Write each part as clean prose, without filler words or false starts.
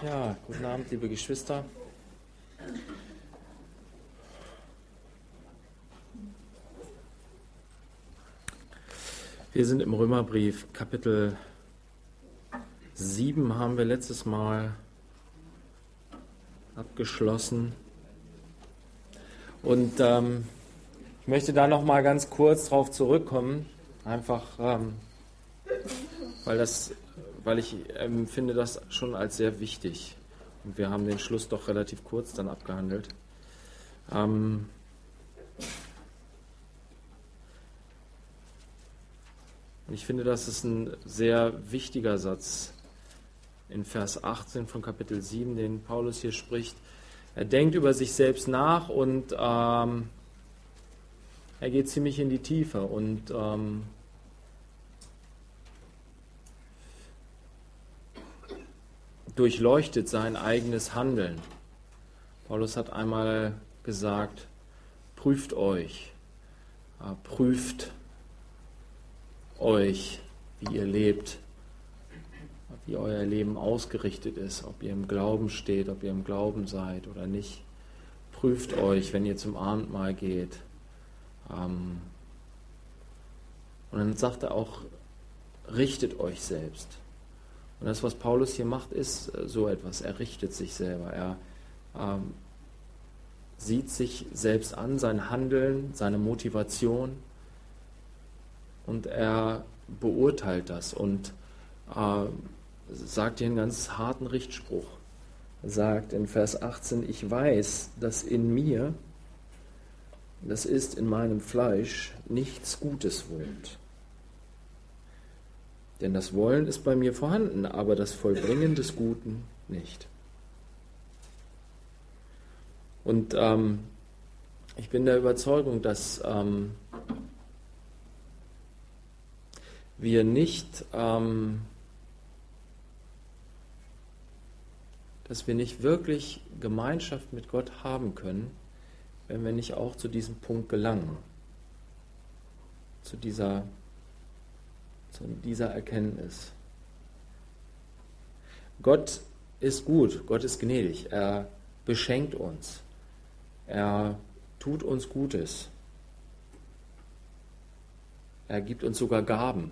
Ja, guten Abend, liebe Geschwister. Wir sind im Römerbrief, Kapitel 7 haben wir letztes Mal abgeschlossen. Und ich möchte da noch mal ganz kurz drauf zurückkommen, einfach weil ich empfinde das schon als sehr wichtig. Und wir haben den Schluss doch relativ kurz dann abgehandelt. Und ich finde, das ist ein sehr wichtiger Satz in Vers 18 von Kapitel 7, den Paulus hier spricht. Er denkt über sich selbst nach und er geht ziemlich in die Tiefe und durchleuchtet sein eigenes Handeln. Paulus hat einmal gesagt, prüft euch, prüft euch, wie ihr lebt, wie euer Leben ausgerichtet ist, ob ihr im Glauben steht, ob ihr im Glauben seid oder nicht. Prüft euch, wenn ihr zum Abendmahl geht. Und dann sagt er auch, richtet euch selbst. Und das, was Paulus hier macht, ist so etwas. Er richtet sich selber. Er sieht sich selbst an, sein Handeln, seine Motivation. Und er beurteilt das und sagt hier einen ganz harten Richtspruch. Er sagt in Vers 18, ich weiß, dass in mir, das ist in meinem Fleisch, nichts Gutes wohnt. Denn das Wollen ist bei mir vorhanden, aber das Vollbringen des Guten nicht. Und ich bin der Überzeugung, dass wir nicht wirklich Gemeinschaft mit Gott haben können, wenn wir nicht auch zu diesem Punkt gelangen, zu dieser Erkenntnis. Gott ist gut, Gott ist gnädig, er beschenkt uns, er tut uns Gutes, er gibt uns sogar Gaben.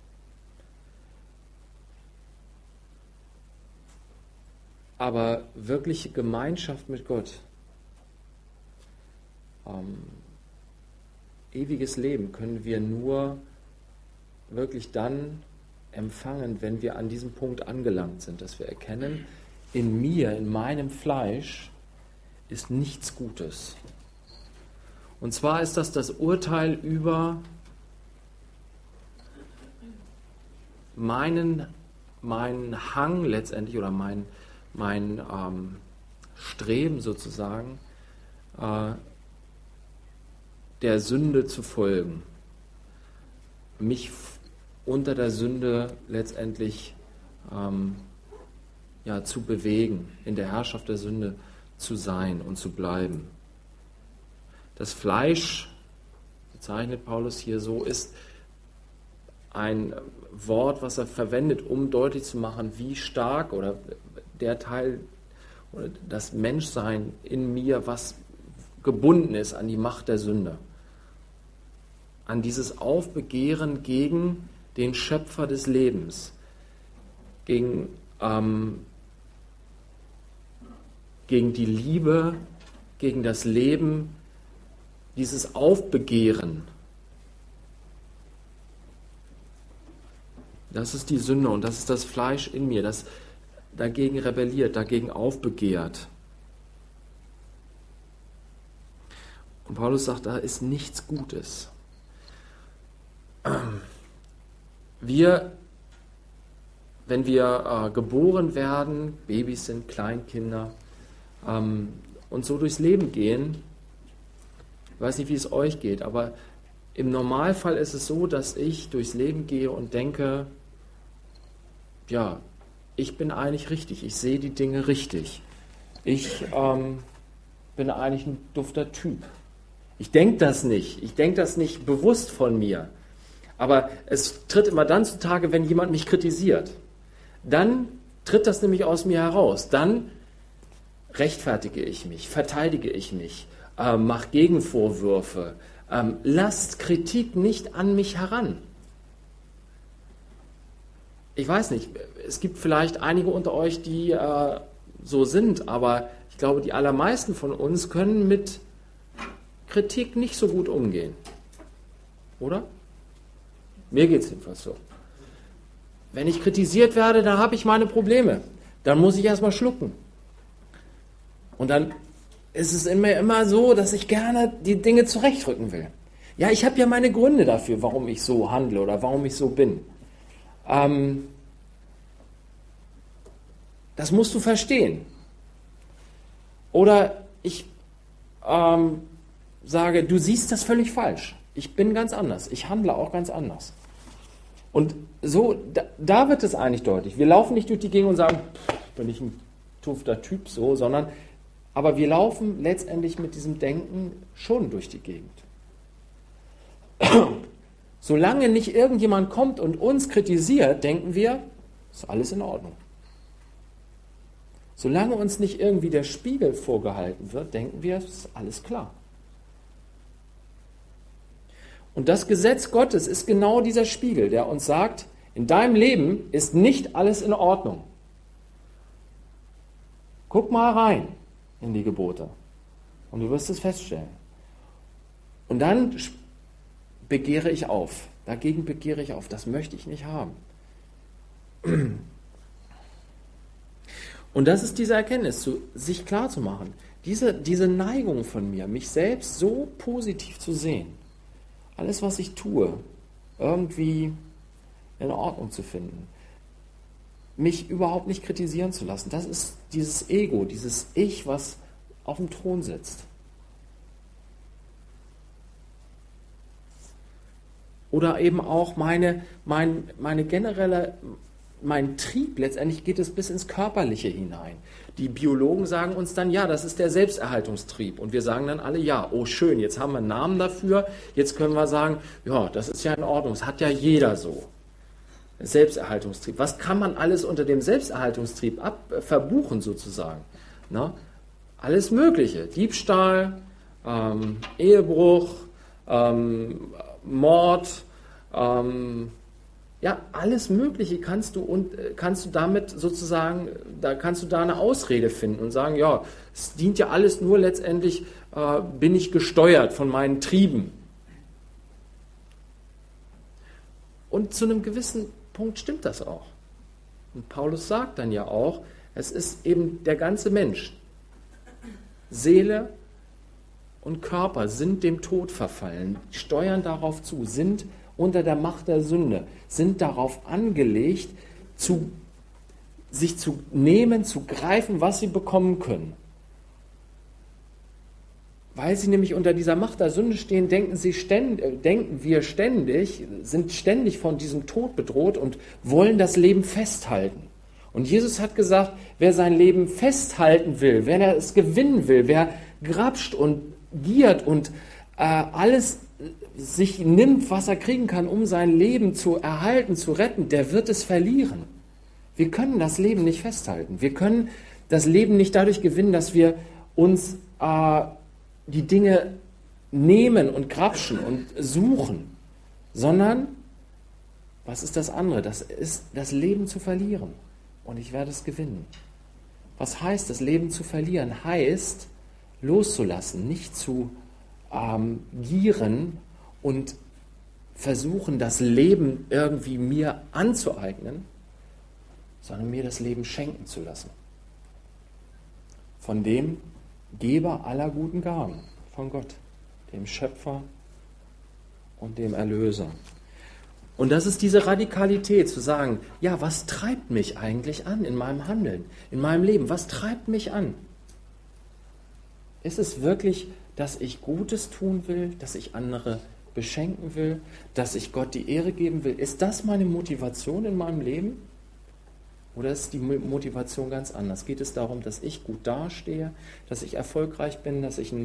Aber wirkliche Gemeinschaft mit Gott, ewiges Leben können wir nur wirklich dann empfangen, wenn wir an diesem Punkt angelangt sind, dass wir erkennen, in mir, in meinem Fleisch ist nichts Gutes. Und zwar ist das Urteil über meinen Hang letztendlich oder mein Streben sozusagen, der Sünde zu folgen, mich unter der Sünde letztendlich zu bewegen, in der Herrschaft der Sünde zu sein und zu bleiben. Das Fleisch, bezeichnet Paulus hier so, ist ein Wort, was er verwendet, um deutlich zu machen, wie stark oder der Teil oder das Menschsein in mir, was gebunden ist an die Macht der Sünde, an dieses Aufbegehren gegen den Schöpfer des Lebens, gegen die Liebe, gegen das Leben, dieses Aufbegehren. Das ist die Sünde und das ist das Fleisch in mir, das dagegen rebelliert, dagegen aufbegehrt. Und Paulus sagt, da ist nichts Gutes. Wenn wir geboren werden, Babys sind Kleinkinder, und so durchs Leben gehen, ich weiß nicht, wie es euch geht, aber im Normalfall ist es so, dass ich durchs Leben gehe und denke, ja, ich bin eigentlich richtig, ich sehe die Dinge richtig. Ich bin eigentlich ein dufter Typ. Ich denke das nicht bewusst von mir. Aber es tritt immer dann zutage, wenn jemand mich kritisiert. Dann tritt das nämlich aus mir heraus. Dann rechtfertige ich mich, verteidige ich mich, mache Gegenvorwürfe, lasst Kritik nicht an mich heran. Ich weiß nicht, es gibt vielleicht einige unter euch, die so sind, aber ich glaube, die allermeisten von uns können mit Kritik nicht so gut umgehen. Oder? Mir geht es jedenfalls so. Wenn ich kritisiert werde, dann habe ich meine Probleme. Dann muss ich erstmal schlucken. Und dann ist es in mir immer so, dass ich gerne die Dinge zurechtrücken will. Ja, ich habe ja meine Gründe dafür, warum ich so handle oder warum ich so bin. Das musst du verstehen. Oder ich sage, du siehst das völlig falsch. Ich bin ganz anders. Ich handle auch ganz anders. Und so, da wird es eigentlich deutlich. Wir laufen nicht durch die Gegend und sagen, bin ich ein tufter Typ so, sondern aber wir laufen letztendlich mit diesem Denken schon durch die Gegend. Solange nicht irgendjemand kommt und uns kritisiert, denken wir, ist alles in Ordnung. Solange uns nicht irgendwie der Spiegel vorgehalten wird, denken wir, ist alles klar. Und das Gesetz Gottes ist genau dieser Spiegel, der uns sagt, in deinem Leben ist nicht alles in Ordnung. Guck mal rein in die Gebote und du wirst es feststellen. Und dann begehre ich auf. Dagegen begehre ich auf. Das möchte ich nicht haben. Und das ist diese Erkenntnis, sich klar zu machen. Diese Neigung von mir, mich selbst so positiv zu sehen, alles, was ich tue, irgendwie in Ordnung zu finden, mich überhaupt nicht kritisieren zu lassen. Das ist dieses Ego, dieses Ich, was auf dem Thron sitzt. Oder eben auch meine generelle, mein Trieb, letztendlich geht es bis ins Körperliche hinein. Die Biologen sagen uns dann, ja, das ist der Selbsterhaltungstrieb. Und wir sagen dann alle, ja, oh schön, jetzt haben wir einen Namen dafür, jetzt können wir sagen, ja, das ist ja in Ordnung, das hat ja jeder so. Selbsterhaltungstrieb. Was kann man alles unter dem Selbsterhaltungstrieb verbuchen sozusagen? Na? Alles Mögliche. Diebstahl, Ehebruch, Mord, ja, alles Mögliche kannst du damit sozusagen, da kannst du da eine Ausrede finden und sagen, ja, es dient ja alles nur letztendlich, bin ich gesteuert von meinen Trieben. Und zu einem gewissen Punkt stimmt das auch. Und Paulus sagt dann ja auch, es ist eben der ganze Mensch. Seele und Körper sind dem Tod verfallen, steuern darauf zu, sind unter der Macht der Sünde, sind darauf angelegt, sich zu nehmen, zu greifen, was sie bekommen können. Weil sie nämlich unter dieser Macht der Sünde stehen, denken wir ständig, sind ständig von diesem Tod bedroht und wollen das Leben festhalten. Und Jesus hat gesagt, wer sein Leben festhalten will, wer es gewinnen will, wer grapscht und giert und alles sich nimmt, was er kriegen kann, um sein Leben zu erhalten, zu retten, der wird es verlieren. Wir können das Leben nicht festhalten. Wir können das Leben nicht dadurch gewinnen, dass wir uns die Dinge nehmen und grapschen und suchen, sondern, was ist das andere? Das ist das Leben zu verlieren. Und ich werde es gewinnen. Was heißt das Leben zu verlieren? Heißt, loszulassen, nicht zu gieren und versuchen, das Leben irgendwie mir anzueignen, sondern mir das Leben schenken zu lassen. Von dem Geber aller guten Gaben, von Gott, dem Schöpfer und dem Erlöser. Und das ist diese Radikalität, zu sagen, ja, was treibt mich eigentlich an in meinem Handeln, in meinem Leben? Was treibt mich an? Ist es wirklich, dass ich Gutes tun will, dass ich andere beschenken will, dass ich Gott die Ehre geben will? Ist das meine Motivation in meinem Leben? Oder ist die Motivation ganz anders? Geht es darum, dass ich gut dastehe, dass ich erfolgreich bin, dass ich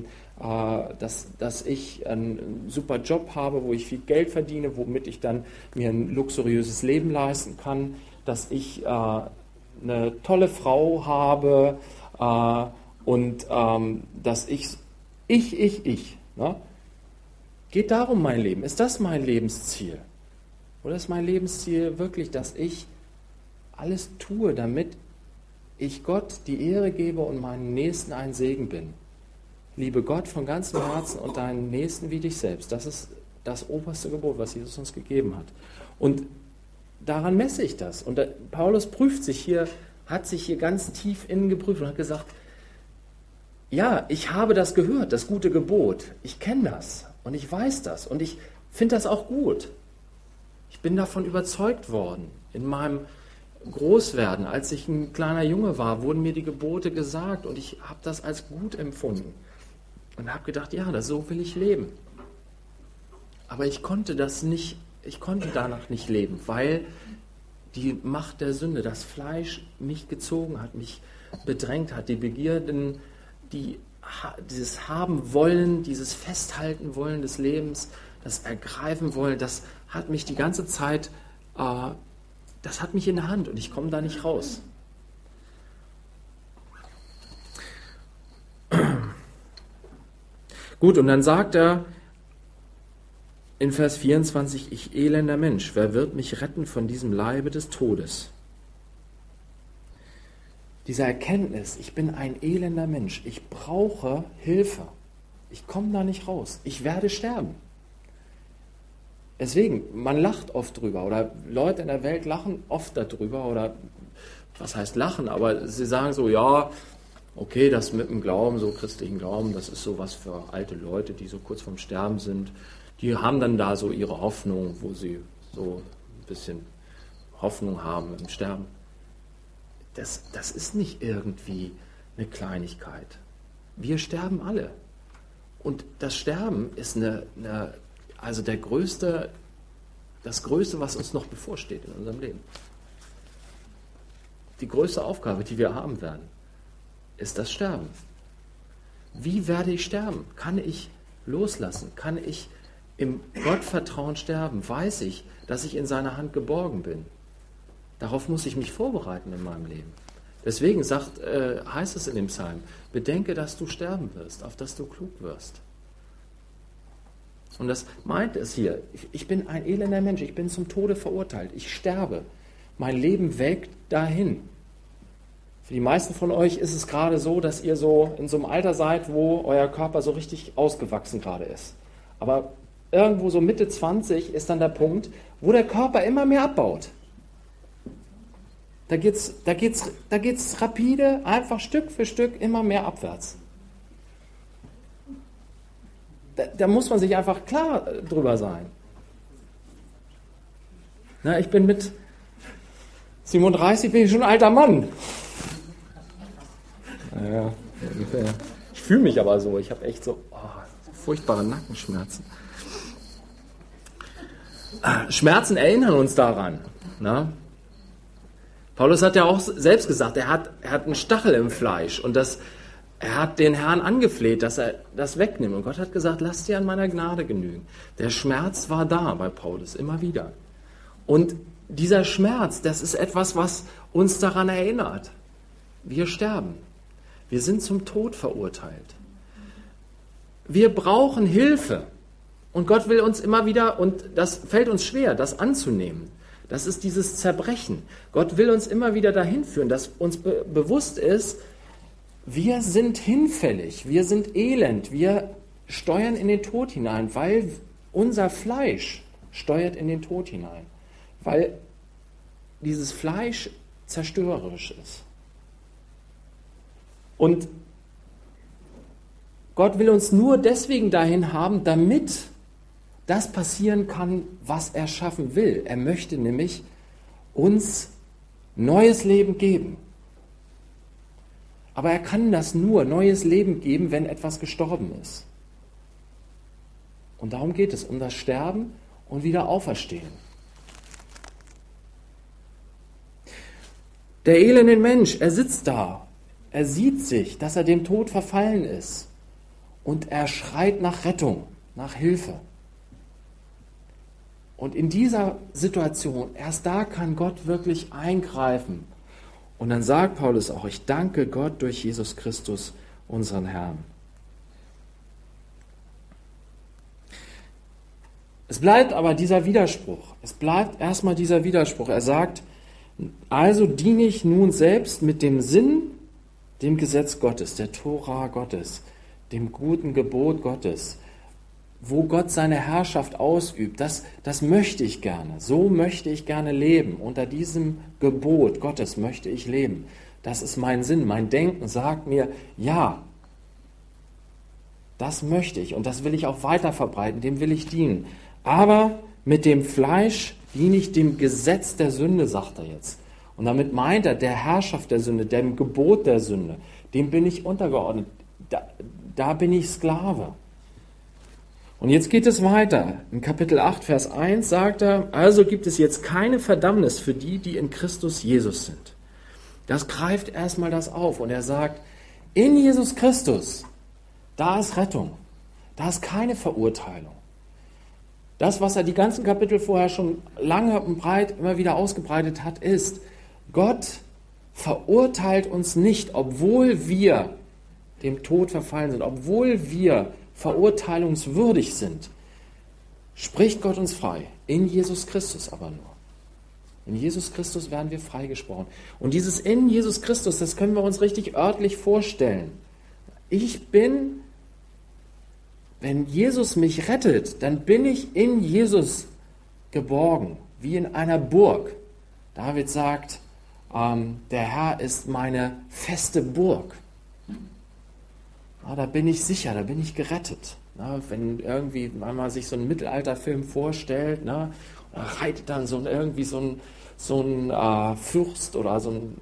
einen super Job habe, wo ich viel Geld verdiene, womit ich dann mir ein luxuriöses Leben leisten kann, dass ich eine tolle Frau habe und dass ich. Ne? Geht darum mein Leben? Ist das mein Lebensziel? Oder ist mein Lebensziel wirklich, dass ich alles tue, damit ich Gott die Ehre gebe und meinem Nächsten ein Segen bin? Liebe Gott von ganzem Herzen und deinen Nächsten wie dich selbst. Das ist das oberste Gebot, was Jesus uns gegeben hat. Und daran messe ich das. Und Paulus hat sich hier ganz tief innen geprüft und hat gesagt, ja, ich habe das gehört, das gute Gebot. Ich kenne das und ich weiß das und ich finde das auch gut. Ich bin davon überzeugt worden. In meinem Großwerden, als ich ein kleiner Junge war, wurden mir die Gebote gesagt und ich habe das als gut empfunden. Und habe gedacht, ja, so will ich leben. Aber ich konnte danach nicht leben, weil die Macht der Sünde, das Fleisch mich gezogen hat, mich bedrängt hat, die Begierden, dieses Haben wollen, dieses Festhalten wollen des Lebens, das Ergreifen wollen, das hat mich die ganze Zeit, das hat mich in der Hand und ich komme da nicht raus. Gut, und dann sagt er in Vers 24, ich elender Mensch, wer wird mich retten von diesem Leibe des Todes? Diese Erkenntnis, ich bin ein elender Mensch, ich brauche Hilfe, ich komme da nicht raus, ich werde sterben. Deswegen, man lacht oft drüber oder Leute in der Welt lachen oft darüber oder was heißt lachen, aber sie sagen so, ja, okay, das mit dem Glauben, so christlichen Glauben, das ist so was für alte Leute, die so kurz vorm Sterben sind. Die haben dann da so ihre Hoffnung, wo sie so ein bisschen Hoffnung haben im Sterben. Das ist nicht irgendwie eine Kleinigkeit. Wir sterben alle. Und das Sterben ist also das Größte, was uns noch bevorsteht in unserem Leben. Die größte Aufgabe, die wir haben werden, ist das Sterben. Wie werde ich sterben? Kann ich loslassen? Kann ich im Gottvertrauen sterben? Weiß ich, dass ich in seiner Hand geborgen bin? Darauf muss ich mich vorbereiten in meinem Leben. Deswegen heißt es in dem Psalm, bedenke, dass du sterben wirst, auf dass du klug wirst. Und das meint es hier. Ich bin ein elender Mensch, ich bin zum Tode verurteilt, ich sterbe. Mein Leben welkt dahin. Für die meisten von euch ist es gerade so, dass ihr so in so einem Alter seid, wo euer Körper so richtig ausgewachsen gerade ist. Aber irgendwo so Mitte 20 ist dann der Punkt, wo der Körper immer mehr abbaut. Da geht's rapide, einfach Stück für Stück immer mehr abwärts. Da muss man sich einfach klar drüber sein. Na, ich bin mit 37 bin ich schon ein alter Mann. Naja, ungefähr. Ich fühle mich aber so. Ich habe echt so furchtbare Nackenschmerzen. Schmerzen erinnern uns daran. Na? Paulus hat ja auch selbst gesagt, er hat einen Stachel im Fleisch und er hat den Herrn angefleht, dass er das wegnimmt. Und Gott hat gesagt, lass dir an meiner Gnade genügen. Der Schmerz war da bei Paulus, immer wieder. Und dieser Schmerz, das ist etwas, was uns daran erinnert. Wir sterben. Wir sind zum Tod verurteilt. Wir brauchen Hilfe. Und Gott will uns immer wieder, und das fällt uns schwer, das anzunehmen. Das ist dieses Zerbrechen. Gott will uns immer wieder dahin führen, dass uns bewusst ist, wir sind hinfällig, wir sind elend, wir steuern in den Tod hinein, weil unser Fleisch steuert in den Tod hinein. Weil dieses Fleisch zerstörerisch ist. Und Gott will uns nur deswegen dahin haben, damit das passieren kann, was er schaffen will. Er möchte nämlich uns neues Leben geben. Aber er kann das nur neues Leben geben, wenn etwas gestorben ist. Und darum geht es, um das Sterben und wieder Auferstehen. Der elende Mensch, er sitzt da. Er sieht sich, dass er dem Tod verfallen ist. Und er schreit nach Rettung, nach Hilfe. Und in dieser Situation, erst da kann Gott wirklich eingreifen Und dann sagt Paulus auch, ich danke Gott durch Jesus Christus, unseren Herrn. Es bleibt aber dieser Widerspruch. Es bleibt erstmal dieser Widerspruch. Er sagt, also diene ich nun selbst mit dem Sinn, dem Gesetz Gottes, der Tora Gottes, dem guten Gebot Gottes, wo Gott seine Herrschaft ausübt. Das möchte ich gerne. So möchte ich gerne leben. Unter diesem Gebot Gottes möchte ich leben. Das ist mein Sinn. Mein Denken sagt mir, ja, das möchte ich und das will ich auch weiter verbreiten, dem will ich dienen. Aber mit dem Fleisch diene ich dem Gesetz der Sünde, sagt er jetzt. Und damit meint er der Herrschaft der Sünde, dem Gebot der Sünde. Dem bin ich untergeordnet. Da bin ich Sklave. Und jetzt geht es weiter. In Kapitel 8, Vers 1 sagt er, also gibt es jetzt keine Verdammnis für die, die in Christus Jesus sind. Das greift erstmal das auf und er sagt, in Jesus Christus, da ist Rettung. Da ist keine Verurteilung. Das, was er die ganzen Kapitel vorher schon lange und breit immer wieder ausgebreitet hat, ist, Gott verurteilt uns nicht, obwohl wir dem Tod verfallen sind, obwohl wir verurteilungswürdig sind, spricht Gott uns frei. In Jesus Christus aber nur. In Jesus Christus werden wir freigesprochen. Und dieses in Jesus Christus, das können wir uns richtig örtlich vorstellen. Ich bin, wenn Jesus mich rettet, dann bin ich in Jesus geborgen, wie in einer Burg. David sagt, der Herr ist meine feste Burg. Ja, da bin ich sicher, da bin ich gerettet. Na, wenn irgendwie, wenn man sich so einen Mittelalterfilm vorstellt, na, da reitet dann so ein Fürst oder so ein,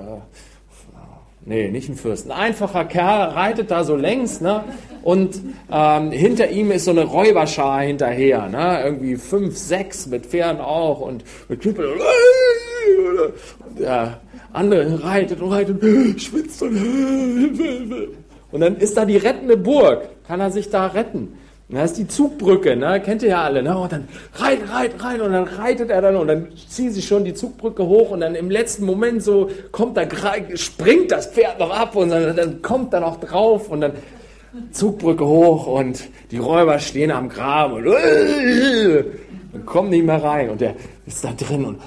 nicht ein Fürst, ein einfacher Kerl reitet da so längs, ne, und hinter ihm ist so eine Räuberschar hinterher, ne, irgendwie 5, 6 mit Pferden auch und mit Knüppeln. Und der andere reitet und reitet, schwitzt und dann ist da die rettende Burg, kann er sich da retten. Und da ist die Zugbrücke, ne? Kennt ihr ja alle, ne? Und dann rein und dann reitet er dann und dann ziehen sie schon die Zugbrücke hoch und dann im letzten Moment so springt das Pferd noch ab und dann kommt er noch drauf und dann Zugbrücke hoch und die Räuber stehen am Graben und dann kommen nicht mehr rein und der ist da drin und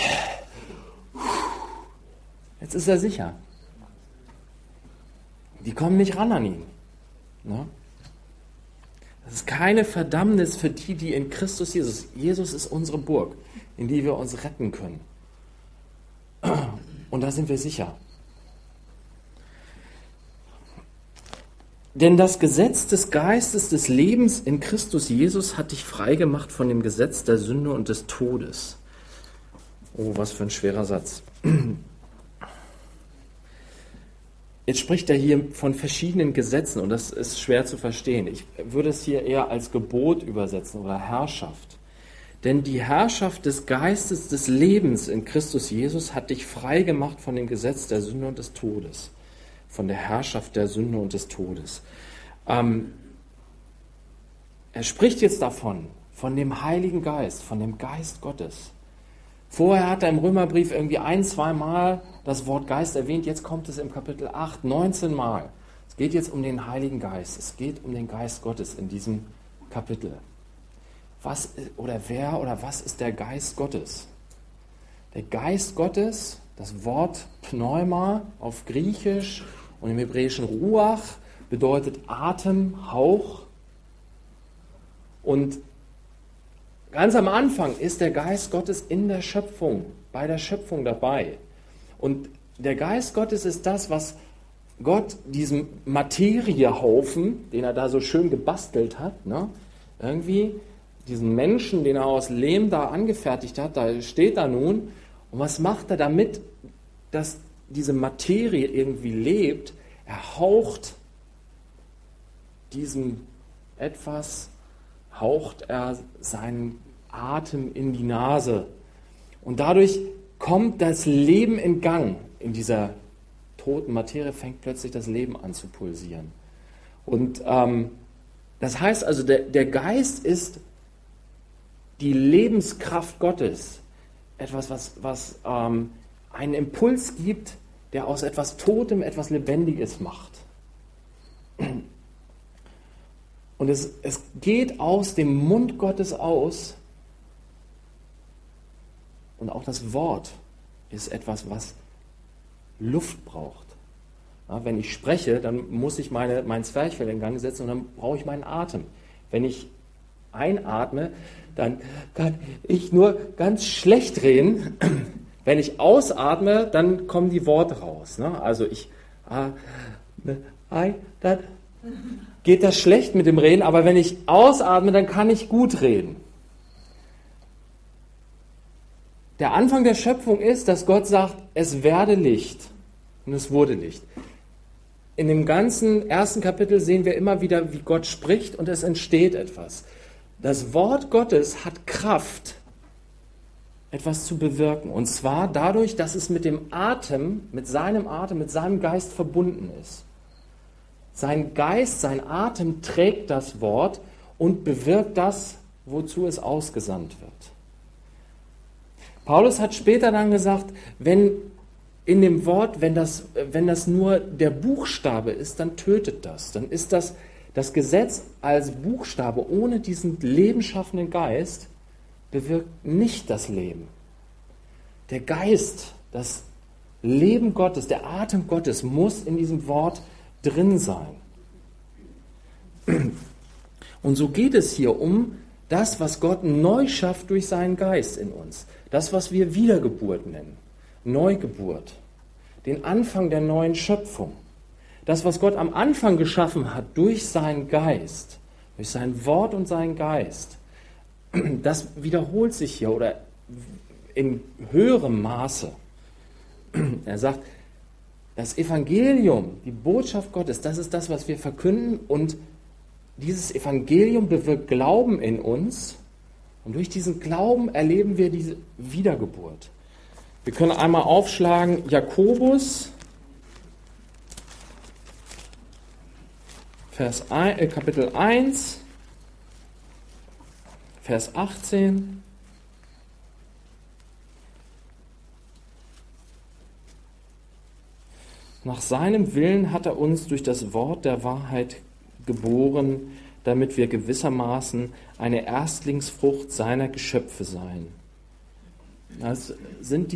jetzt ist er sicher. Die kommen nicht ran an ihn. Ne? Das ist keine Verdammnis für die, die in Christus Jesus. Jesus ist unsere Burg, in die wir uns retten können. Und da sind wir sicher. Denn das Gesetz des Geistes des Lebens in Christus Jesus hat dich freigemacht von dem Gesetz der Sünde und des Todes. Oh, was für ein schwerer Satz. Jetzt spricht er hier von verschiedenen Gesetzen und das ist schwer zu verstehen. Ich würde es hier eher als Gebot übersetzen oder Herrschaft. Denn die Herrschaft des Geistes des Lebens in Christus Jesus hat dich frei gemacht von dem Gesetz der Sünde und des Todes. Von der Herrschaft der Sünde und des Todes. Er spricht jetzt davon, von dem Heiligen Geist, von dem Geist Gottes. Vorher hat er im Römerbrief irgendwie 1-2 Mal das Wort Geist erwähnt, jetzt kommt es im Kapitel 8, 19 Mal. Es geht jetzt um den Heiligen Geist, es geht um den Geist Gottes in diesem Kapitel. Was ist der Geist Gottes? Der Geist Gottes, das Wort Pneuma auf Griechisch und im Hebräischen Ruach, bedeutet Atem, Hauch. Und ganz am Anfang ist der Geist Gottes in der Schöpfung, bei der Schöpfung dabei. Und der Geist Gottes ist das, was Gott diesem Materiehaufen, den er da so schön gebastelt hat, ne, irgendwie diesen Menschen, den er aus Lehm da angefertigt hat, da steht er nun. Und was macht er damit, dass diese Materie irgendwie lebt? Er haucht diesem etwas, haucht er seinen Atem in die Nase. Und dadurch kommt das Leben in Gang. In dieser toten Materie fängt plötzlich das Leben an zu pulsieren. Und das heißt also, der Geist ist die Lebenskraft Gottes. Etwas, was einen Impuls gibt, der aus etwas Totem etwas Lebendiges macht. Und es geht aus dem Mund Gottes aus. Und auch das Wort ist etwas, was Luft braucht. Ja, wenn ich spreche, dann muss ich mein Zwerchfell in Gang setzen und dann brauche ich meinen Atem. Wenn ich einatme, dann kann ich nur ganz schlecht reden. Wenn ich ausatme, dann kommen die Worte raus. Ne? Also dann geht das schlecht mit dem Reden, aber wenn ich ausatme, dann kann ich gut reden. Der Anfang der Schöpfung ist, dass Gott sagt, es werde Licht. Und es wurde Licht. In dem ganzen ersten Kapitel sehen wir immer wieder, wie Gott spricht und es entsteht etwas. Das Wort Gottes hat Kraft, etwas zu bewirken. Und zwar dadurch, dass es mit dem Atem, mit seinem Geist verbunden ist. Sein Geist, sein Atem trägt das Wort und bewirkt das, wozu es ausgesandt wird. Paulus hat später dann gesagt, wenn in dem Wort, wenn das nur der Buchstabe ist, dann tötet das. Dann ist das Gesetz als Buchstabe ohne diesen lebensschaffenden Geist bewirkt nicht das Leben. Der Geist, das Leben Gottes, der Atem Gottes muss in diesem Wort drin sein. Und so geht es hier um das, was Gott neu schafft durch seinen Geist in uns. Das, was wir Wiedergeburt nennen. Neugeburt. Den Anfang der neuen Schöpfung. Das, was Gott am Anfang geschaffen hat durch seinen Geist, durch sein Wort und seinen Geist, das wiederholt sich hier oder in höherem Maße. Er sagt, das Evangelium, die Botschaft Gottes, das ist das, was wir verkünden und dieses Evangelium bewirkt Glauben in uns und durch diesen Glauben erleben wir diese Wiedergeburt. Wir können einmal aufschlagen, Jakobus, Kapitel 1, Vers 18. Nach seinem Willen hat er uns durch das Wort der Wahrheit geboren, damit wir gewissermaßen eine Erstlingsfrucht seiner Geschöpfe seien. Das sind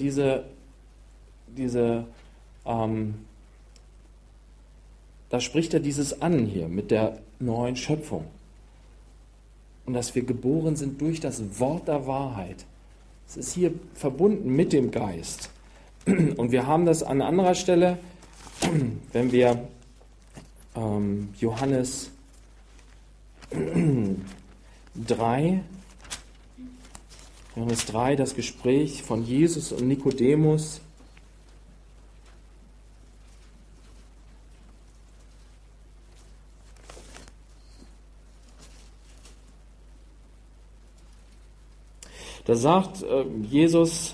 da spricht er dieses an hier mit der neuen Schöpfung. Und dass wir geboren sind durch das Wort der Wahrheit. Es ist hier verbunden mit dem Geist. Und wir haben das an anderer Stelle, wenn wir Johannes 3, das Gespräch von Jesus und Nikodemus. Da sagt Jesus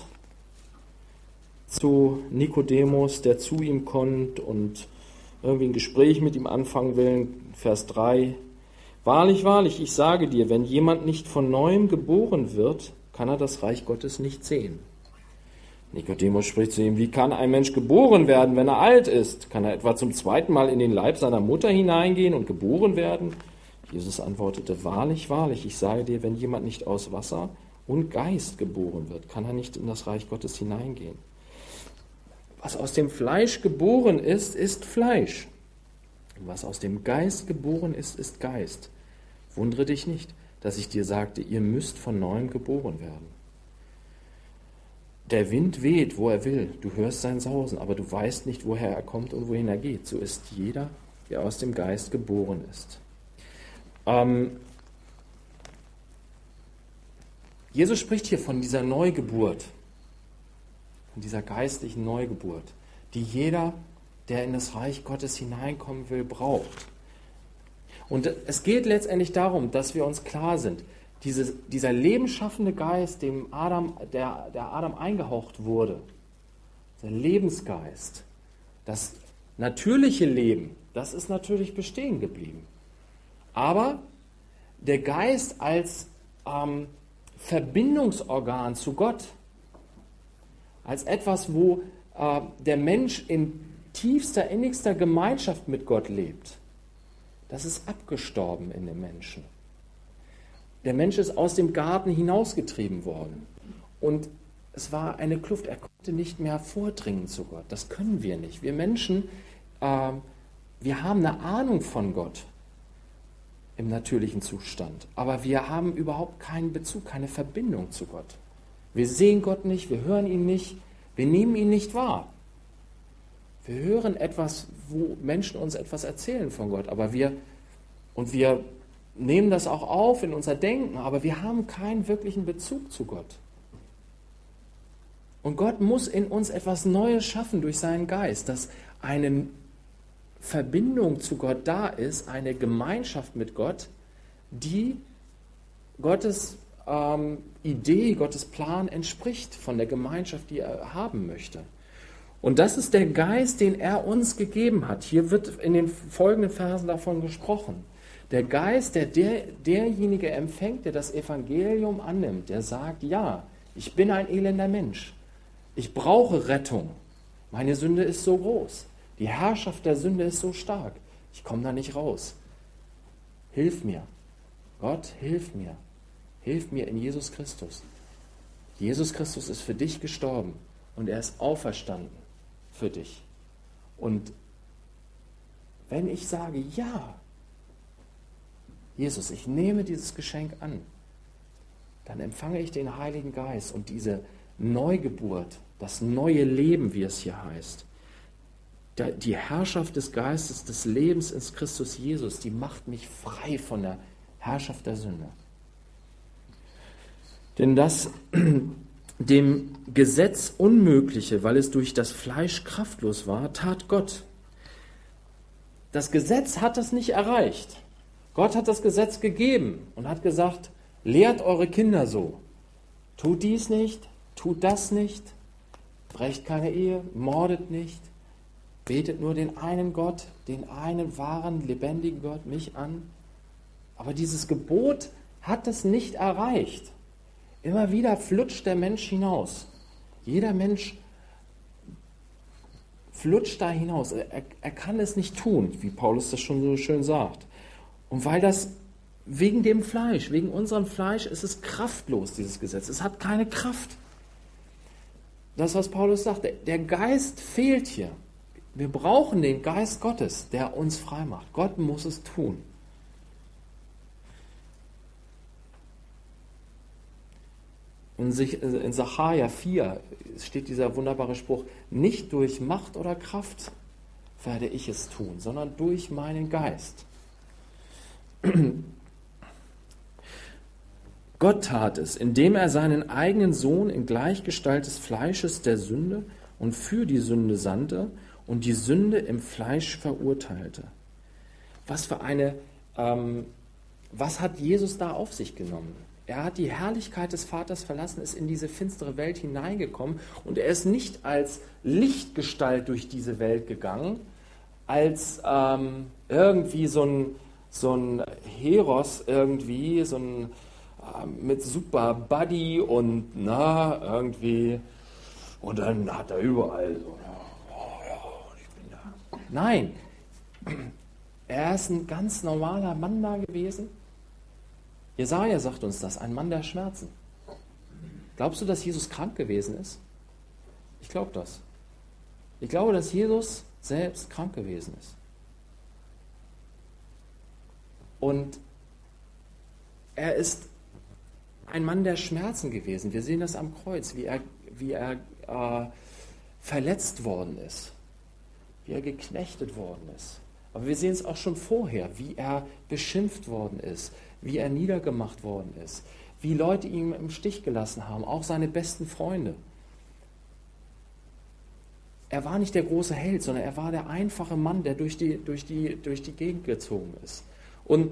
zu Nikodemus, der zu ihm kommt und irgendwie ein Gespräch mit ihm anfangen will, Vers 3. Wahrlich, wahrlich, ich sage dir, wenn jemand nicht von neuem geboren wird, kann er das Reich Gottes nicht sehen. Nikodemus spricht zu ihm, wie kann ein Mensch geboren werden, wenn er alt ist? Kann er etwa zum zweiten Mal in den Leib seiner Mutter hineingehen und geboren werden? Jesus antwortete, wahrlich, wahrlich, ich sage dir, wenn jemand nicht aus Wasser und Geist geboren wird, kann er nicht in das Reich Gottes hineingehen. Was aus dem Fleisch geboren ist, ist Fleisch. Und was aus dem Geist geboren ist, ist Geist. Wundere dich nicht, dass ich dir sagte, ihr müsst von neuem geboren werden. Der Wind weht, wo er will, du hörst sein Sausen, aber du weißt nicht, woher er kommt und wohin er geht. So ist jeder, der aus dem Geist geboren ist. Jesus spricht hier von dieser Neugeburt, von dieser geistlichen Neugeburt, die jeder, der in das Reich Gottes hineinkommen will, braucht. Und es geht letztendlich darum, dass wir uns klar sind, dieser lebensschaffende Geist, der Adam eingehaucht wurde, der Lebensgeist, das natürliche Leben, das ist natürlich bestehen geblieben. Aber der Geist als Verbindungsorgan zu Gott, als etwas, wo der Mensch in tiefster, innigster Gemeinschaft mit Gott lebt, das ist abgestorben in dem Menschen. Der Mensch ist aus dem Garten hinausgetrieben worden. Und es war eine Kluft. Er konnte nicht mehr vordringen zu Gott. Das können wir nicht. Wir Menschen, wir haben eine Ahnung von Gott im natürlichen Zustand. Aber wir haben überhaupt keinen Bezug, keine Verbindung zu Gott. Wir sehen Gott nicht, wir hören ihn nicht, wir nehmen ihn nicht wahr. Wir hören etwas, wo Menschen uns etwas erzählen von Gott. Aber wir nehmen das auch auf in unser Denken, aber wir haben keinen wirklichen Bezug zu Gott. Und Gott muss in uns etwas Neues schaffen durch seinen Geist, dass eine Verbindung zu Gott da ist, eine Gemeinschaft mit Gott, die Gottes Idee, Gottes Plan entspricht von der Gemeinschaft, die er haben möchte. Und das ist der Geist, den er uns gegeben hat. Hier wird in den folgenden Versen davon gesprochen. Der Geist, derjenige empfängt, der das Evangelium annimmt, der sagt, ja, ich bin ein elender Mensch. Ich brauche Rettung. Meine Sünde ist so groß. Die Herrschaft der Sünde ist so stark. Ich komme da nicht raus. Hilf mir. Gott, hilf mir. Hilf mir in Jesus Christus. Jesus Christus ist für dich gestorben und er ist auferstanden für dich. Und wenn ich sage, ja, Jesus, ich nehme dieses Geschenk an, dann empfange ich den Heiligen Geist und diese Neugeburt, das neue Leben, wie es hier heißt. Die Herrschaft des Geistes, des Lebens in Christus Jesus, die macht mich frei von der Herrschaft der Sünde. Denn das dem Gesetz Unmögliche, weil es durch das Fleisch kraftlos war, tat Gott. Das Gesetz hat das nicht erreicht. Gott hat das Gesetz gegeben und hat gesagt, lehrt eure Kinder so. Tut dies nicht, tut das nicht, brecht keine Ehe, mordet nicht, betet nur den einen Gott, den einen wahren, lebendigen Gott, mich an. Aber dieses Gebot hat es nicht erreicht. Immer wieder flutscht der Mensch hinaus. Jeder Mensch flutscht da hinaus. Er kann es nicht tun, wie Paulus das schon so schön sagt. Und weil das wegen dem Fleisch, wegen unserem Fleisch ist es kraftlos, dieses Gesetz. Es hat keine Kraft. Das, was Paulus sagt, der Geist fehlt hier. Wir brauchen den Geist Gottes, der uns frei macht. Gott muss es tun. Und in Sacharja 4 steht dieser wunderbare Spruch, nicht durch Macht oder Kraft werde ich es tun, sondern durch meinen Geist. Gott tat es, indem er seinen eigenen Sohn in Gleichgestalt des Fleisches der Sünde und für die Sünde sandte und die Sünde im Fleisch verurteilte. Was hat Jesus da auf sich genommen? Er hat die Herrlichkeit des Vaters verlassen, ist in diese finstere Welt hineingekommen und er ist nicht als Lichtgestalt durch diese Welt gegangen, als irgendwie so ein Heros irgendwie, mit super Buddy und irgendwie und dann hat er überall so, ich bin da. Nein, er ist ein ganz normaler Mann da gewesen. Jesaja sagt uns das, ein Mann der Schmerzen. Glaubst du, dass Jesus krank gewesen ist? Ich glaube das. Ich glaube, dass Jesus selbst krank gewesen ist. Und er ist ein Mann der Schmerzen gewesen. Wir sehen das am Kreuz, wie er verletzt worden ist, wie er geknechtet worden ist. Aber wir sehen es auch schon vorher, wie er beschimpft worden ist, wie er niedergemacht worden ist, wie Leute ihn im Stich gelassen haben, auch seine besten Freunde. Er war nicht der große Held, sondern er war der einfache Mann, der durch die Gegend gezogen ist. Und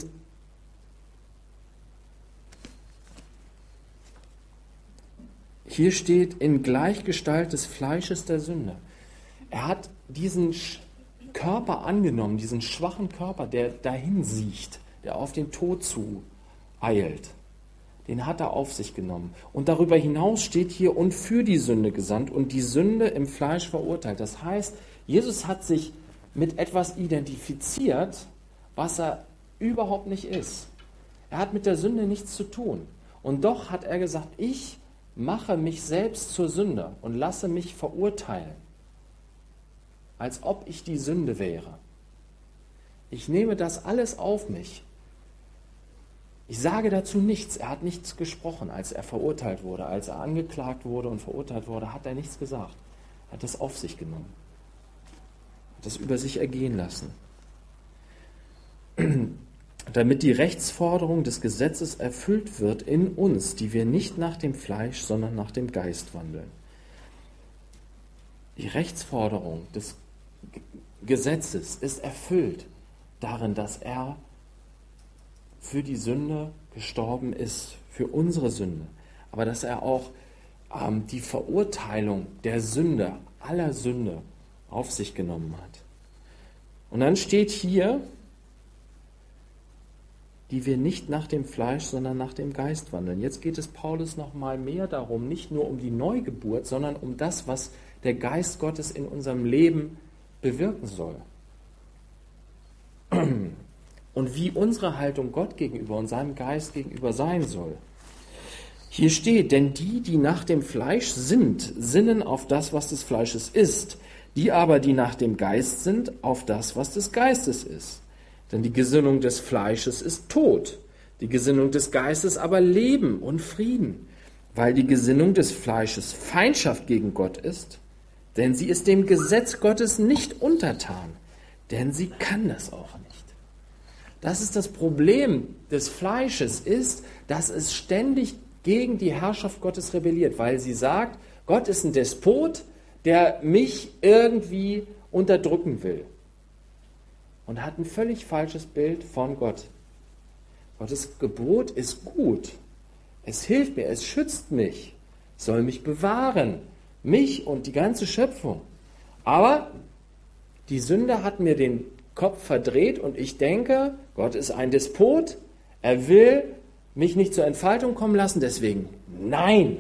hier steht, in Gleichgestalt des Fleisches der Sünde. Er hat diesen Körper angenommen, diesen schwachen Körper, der dahin siecht, der auf den Tod zu eilt. den hat er auf sich genommen. Und darüber hinaus steht hier, und für die Sünde gesandt und die Sünde im Fleisch verurteilt. Das heißt, Jesus hat sich mit etwas identifiziert, was er überhaupt nicht ist. Er hat mit der Sünde nichts zu tun. Und doch hat er gesagt, ich mache mich selbst zur Sünde und lasse mich verurteilen, als ob ich die Sünde wäre. Ich nehme das alles auf mich. Ich sage dazu nichts. Er hat nichts gesprochen, als er verurteilt wurde. Als er angeklagt wurde und verurteilt wurde, hat er nichts gesagt. Er hat das auf sich genommen. Hat das über sich ergehen lassen. Damit die Rechtsforderung des Gesetzes erfüllt wird in uns, die wir nicht nach dem Fleisch, sondern nach dem Geist wandeln. Die Rechtsforderung des Gesetzes ist erfüllt darin, dass er für die Sünde gestorben ist, für unsere Sünde, aber dass er auch die Verurteilung der Sünde, aller Sünde auf sich genommen hat. Und dann steht hier, die wir nicht nach dem Fleisch, sondern nach dem Geist wandeln. Jetzt geht es Paulus noch mal mehr darum, nicht nur um die Neugeburt, sondern um das, was der Geist Gottes in unserem Leben bewirken soll. Und wie unsere Haltung Gott gegenüber und seinem Geist gegenüber sein soll. Hier steht, denn die, die nach dem Fleisch sind, sinnen auf das, was des Fleisches ist. Die aber, die nach dem Geist sind, auf das, was des Geistes ist. Denn die Gesinnung des Fleisches ist Tod, die Gesinnung des Geistes aber Leben und Frieden, weil die Gesinnung des Fleisches Feindschaft gegen Gott ist, denn sie ist dem Gesetz Gottes nicht untertan, denn sie kann das auch nicht. Das ist das Problem des Fleisches, ist, dass es ständig gegen die Herrschaft Gottes rebelliert, weil sie sagt, Gott ist ein Despot, der mich irgendwie unterdrücken will. Und hat ein völlig falsches Bild von Gott. Gottes Gebot ist gut. Es hilft mir, es schützt mich, soll mich bewahren, mich und die ganze Schöpfung. Aber die Sünde hat mir den Kopf verdreht und ich denke, Gott ist ein Despot, er will mich nicht zur Entfaltung kommen lassen, deswegen nein.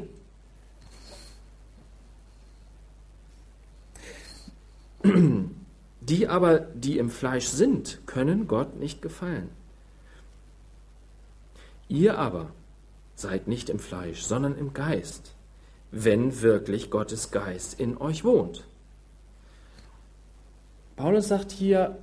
Die aber, die im Fleisch sind, können Gott nicht gefallen. Ihr aber seid nicht im Fleisch, sondern im Geist, wenn wirklich Gottes Geist in euch wohnt. Paulus sagt hier,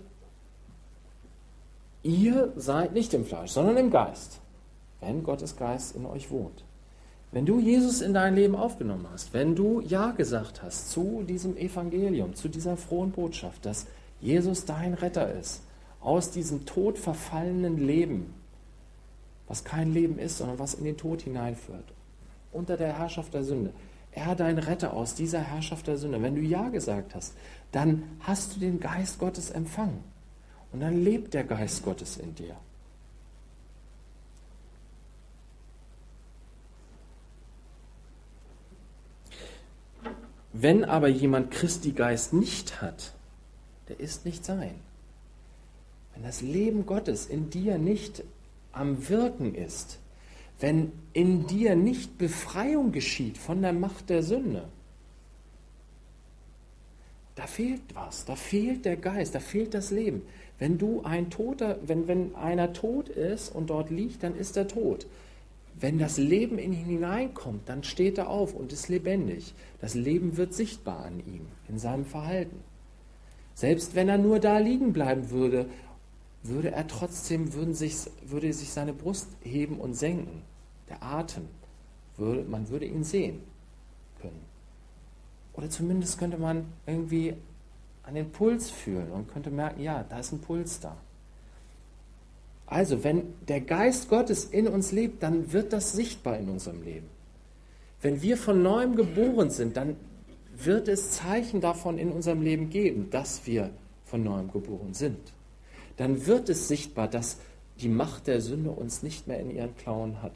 ihr seid nicht im Fleisch, sondern im Geist, wenn Gottes Geist in euch wohnt. Wenn du Jesus in dein Leben aufgenommen hast, wenn du Ja gesagt hast zu diesem Evangelium, zu dieser frohen Botschaft, dass Jesus dein Retter ist, aus diesem todverfallenen Leben, was kein Leben ist, sondern was in den Tod hineinführt, unter der Herrschaft der Sünde. Er dein Retter aus dieser Herrschaft der Sünde. Wenn du Ja gesagt hast, dann hast du den Geist Gottes empfangen. Und dann lebt der Geist Gottes in dir. Wenn aber jemand Christi Geist nicht hat, der ist nicht sein. Wenn das Leben Gottes in dir nicht am Wirken ist, wenn in dir nicht Befreiung geschieht von der Macht der Sünde, da fehlt was, da fehlt der Geist, da fehlt das Leben. Wenn einer tot ist und dort liegt, dann ist er tot. Wenn das Leben in ihn hineinkommt, dann steht er auf und ist lebendig. Das Leben wird sichtbar an ihm, in seinem Verhalten. Selbst wenn er nur da liegen bleiben würde, würde sich seine Brust heben und senken. Der Atem, man würde ihn sehen können. Oder zumindest könnte man irgendwie an den Puls fühlen und könnte merken, ja, da ist ein Puls da. Also, wenn der Geist Gottes in uns lebt, dann wird das sichtbar in unserem Leben. Wenn wir von Neuem geboren sind, dann wird es Zeichen davon in unserem Leben geben, dass wir von Neuem geboren sind. Dann wird es sichtbar, dass die Macht der Sünde uns nicht mehr in ihren Klauen hat.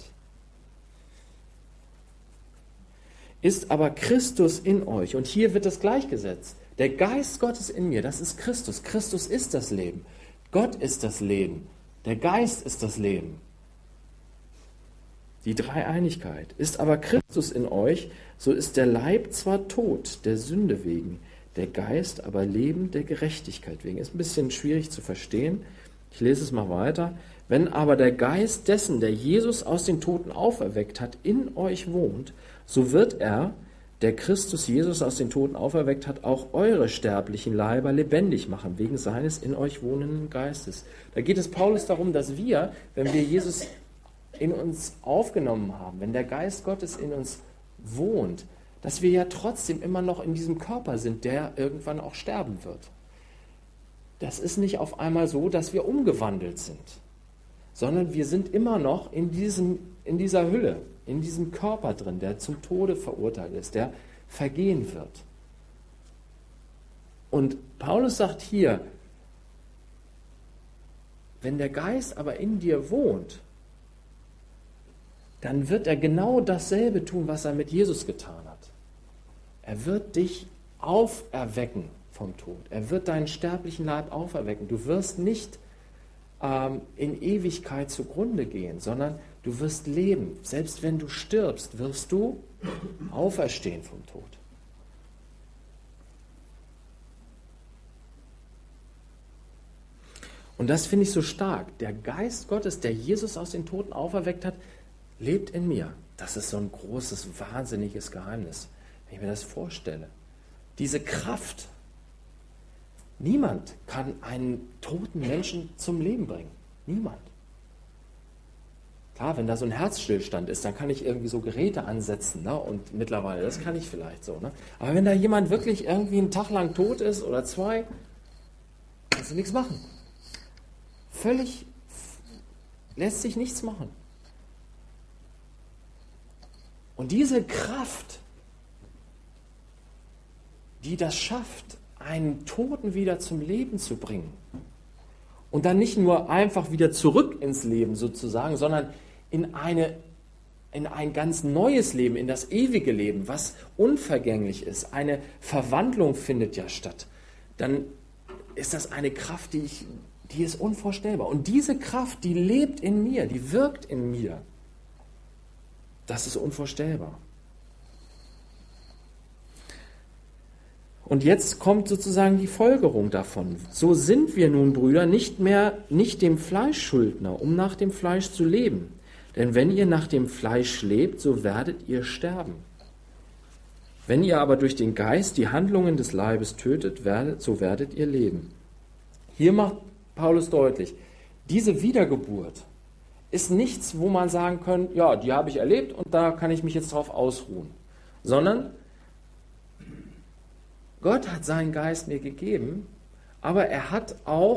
Ist aber Christus in euch, und hier wird das gleichgesetzt, der Geist Gottes in mir, das ist Christus. Christus ist das Leben. Gott ist das Leben. Der Geist ist das Leben. Die Dreieinigkeit. Ist aber Christus in euch, so ist der Leib zwar tot, der Sünde wegen, der Geist aber Leben der Gerechtigkeit wegen. Ist ein bisschen schwierig zu verstehen. Ich lese es mal weiter. Wenn aber der Geist dessen, der Jesus aus den Toten auferweckt hat, in euch wohnt, so wird er, der Christus Jesus aus den Toten auferweckt hat, auch eure sterblichen Leiber lebendig machen, wegen seines in euch wohnenden Geistes. Da geht es Paulus darum, dass wir, wenn wir Jesus in uns aufgenommen haben, wenn der Geist Gottes in uns wohnt, dass wir ja trotzdem immer noch in diesem Körper sind, der irgendwann auch sterben wird. Das ist nicht auf einmal so, dass wir umgewandelt sind, sondern wir sind immer noch in dieser Hülle, in diesem Körper drin, der zum Tode verurteilt ist, der vergehen wird. Und Paulus sagt hier, wenn der Geist aber in dir wohnt, dann wird er genau dasselbe tun, was er mit Jesus getan hat. Er wird dich auferwecken vom Tod. Er wird deinen sterblichen Leib auferwecken. Du wirst nicht in Ewigkeit zugrunde gehen, sondern du wirst leben. Selbst wenn du stirbst, wirst du auferstehen vom Tod. Und das finde ich so stark. Der Geist Gottes, der Jesus aus den Toten auferweckt hat, lebt in mir. Das ist so ein großes, wahnsinniges Geheimnis, wenn ich mir das vorstelle. Diese Kraft. Niemand kann einen toten Menschen zum Leben bringen. Niemand. Klar, wenn da so ein Herzstillstand ist, dann kann ich irgendwie so Geräte ansetzen, ne? Und mittlerweile, das kann ich vielleicht so. Ne? Aber wenn da jemand wirklich irgendwie einen Tag lang tot ist oder 2, kannst du nichts machen. Völlig lässt sich nichts machen. Und diese Kraft, die das schafft, einen Toten wieder zum Leben zu bringen und dann nicht nur einfach wieder zurück ins Leben sozusagen, sondern in ein ganz neues Leben, in das ewige Leben, was unvergänglich ist. Eine Verwandlung findet ja statt. Dann ist das eine Kraft, die ist unvorstellbar. Und diese Kraft, die lebt in mir, die wirkt in mir. Das ist unvorstellbar. Und jetzt kommt sozusagen die Folgerung davon. So sind wir nun, Brüder, nicht dem Fleisch Schuldner, um nach dem Fleisch zu leben. Denn wenn ihr nach dem Fleisch lebt, so werdet ihr sterben. Wenn ihr aber durch den Geist die Handlungen des Leibes tötet, so werdet ihr leben. Hier macht Paulus deutlich, diese Wiedergeburt ist nichts, wo man sagen kann, ja, die habe ich erlebt und da kann ich mich jetzt drauf ausruhen. Sondern Gott hat seinen Geist mir gegeben, aber er hat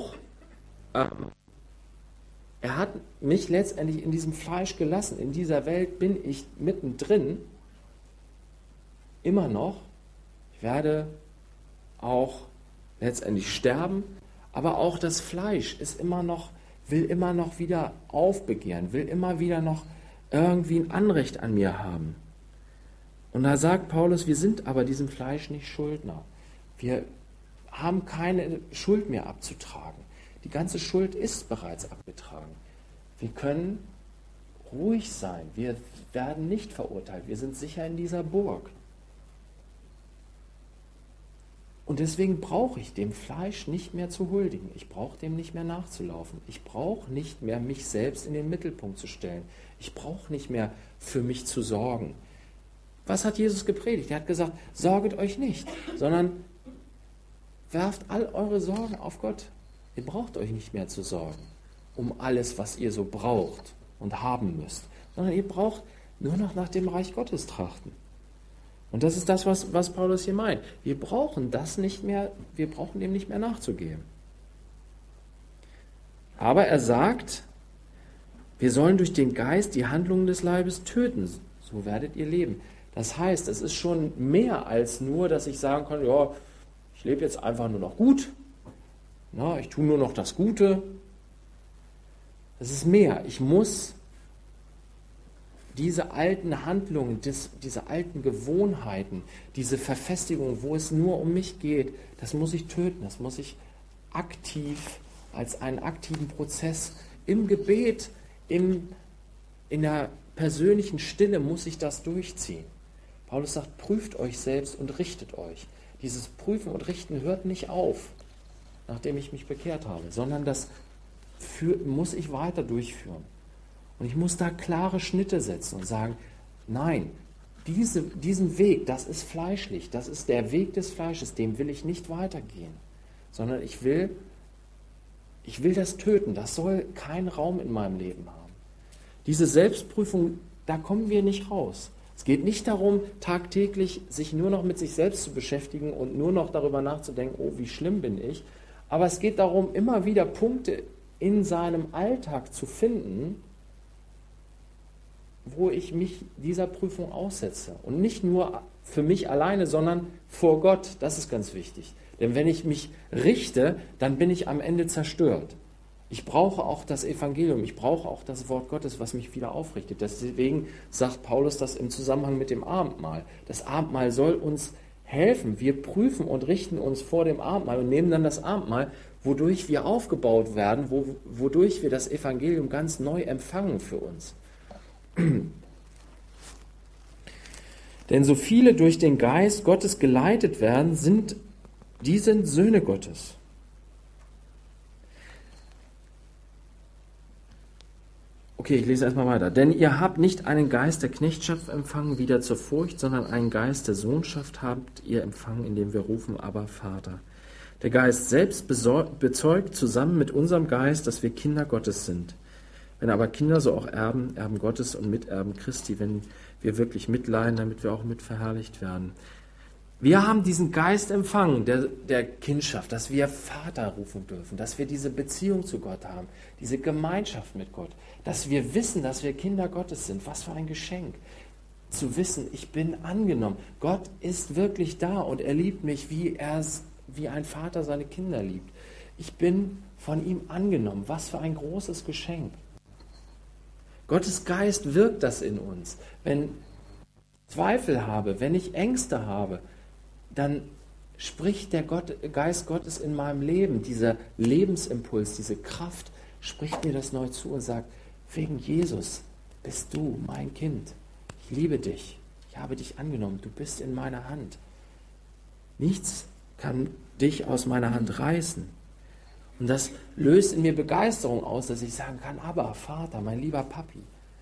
mich letztendlich in diesem Fleisch gelassen. In dieser Welt bin ich mittendrin, immer noch. Ich werde auch letztendlich sterben, aber auch das Fleisch will immer noch wieder aufbegehren, will immer wieder noch irgendwie ein Anrecht an mir haben. Und da sagt Paulus, wir sind aber diesem Fleisch nicht Schuldner. Wir haben keine Schuld mehr abzutragen. Die ganze Schuld ist bereits abgetragen. Wir können ruhig sein. Wir werden nicht verurteilt. Wir sind sicher in dieser Burg. Und deswegen brauche ich dem Fleisch nicht mehr zu huldigen. Ich brauche dem nicht mehr nachzulaufen. Ich brauche nicht mehr, mich selbst in den Mittelpunkt zu stellen. Ich brauche nicht mehr für mich zu sorgen. Was hat Jesus gepredigt? Er hat gesagt, sorget euch nicht, sondern werft all eure Sorgen auf Gott. Ihr braucht euch nicht mehr zu sorgen um alles, was ihr so braucht und haben müsst, sondern ihr braucht nur noch nach dem Reich Gottes trachten. Und das ist das, was Paulus hier meint. Wir brauchen das nicht mehr, wir brauchen dem nicht mehr nachzugeben. Aber er sagt, wir sollen durch den Geist die Handlungen des Leibes töten, so werdet ihr leben. Das heißt, es ist schon mehr als nur, dass ich sagen kann, ja, ich lebe jetzt einfach nur noch gut, ich tue nur noch das Gute. Es ist mehr. Ich muss diese alten Handlungen, diese alten Gewohnheiten, diese Verfestigung, wo es nur um mich geht, das muss ich töten, das muss ich aktiv, als einen aktiven Prozess im Gebet, in der persönlichen Stille muss ich das durchziehen. Paulus sagt, prüft euch selbst und richtet euch. Dieses Prüfen und Richten hört nicht auf, nachdem ich mich bekehrt habe, sondern das muss ich weiter durchführen. Und ich muss da klare Schnitte setzen und sagen, nein, diesen Weg, das ist fleischlich, das ist der Weg des Fleisches, dem will ich nicht weitergehen, sondern ich will das töten, das soll keinen Raum in meinem Leben haben. Diese Selbstprüfung, da kommen wir nicht raus. Es geht nicht darum, tagtäglich sich nur noch mit sich selbst zu beschäftigen und nur noch darüber nachzudenken, oh, wie schlimm bin ich. Aber es geht darum, immer wieder Punkte in seinem Alltag zu finden, wo ich mich dieser Prüfung aussetze. Und nicht nur für mich alleine, sondern vor Gott. Das ist ganz wichtig. Denn wenn ich mich richte, dann bin ich am Ende zerstört. Ich brauche auch das Evangelium, ich brauche auch das Wort Gottes, was mich wieder aufrichtet. Deswegen sagt Paulus das im Zusammenhang mit dem Abendmahl. Das Abendmahl soll uns helfen. Wir prüfen und richten uns vor dem Abendmahl und nehmen dann das Abendmahl, wodurch wir aufgebaut werden, wodurch wir das Evangelium ganz neu empfangen für uns. Denn so viele durch den Geist Gottes geleitet werden, sind Söhne Gottes. Okay, ich lese erstmal weiter. Denn ihr habt nicht einen Geist der Knechtschaft empfangen, wieder zur Furcht, sondern einen Geist der Sohnschaft habt ihr empfangen, indem wir rufen, aber Vater. Der Geist selbst bezeugt zusammen mit unserem Geist, dass wir Kinder Gottes sind. Wenn aber Kinder, so auch Erben, Erben Gottes und Miterben Christi, wenn wir wirklich mitleiden, damit wir auch mitverherrlicht werden. Wir haben diesen Geist empfangen, der Kindschaft, dass wir Vater rufen dürfen, dass wir diese Beziehung zu Gott haben, diese Gemeinschaft mit Gott, dass wir wissen, dass wir Kinder Gottes sind. Was für ein Geschenk, zu wissen, ich bin angenommen. Gott ist wirklich da und er liebt mich, wie ein Vater seine Kinder liebt. Ich bin von ihm angenommen. Was für ein großes Geschenk. Gottes Geist wirkt das in uns. Wenn ich Zweifel habe, wenn ich Ängste habe, dann spricht der Geist Gottes in meinem Leben, dieser Lebensimpuls, diese Kraft, spricht mir das neu zu und sagt, wegen Jesus bist du mein Kind. Ich liebe dich. Ich habe dich angenommen. Du bist in meiner Hand. Nichts kann dich aus meiner Hand reißen. Und das löst in mir Begeisterung aus, dass ich sagen kann, aber Vater, mein lieber Papi.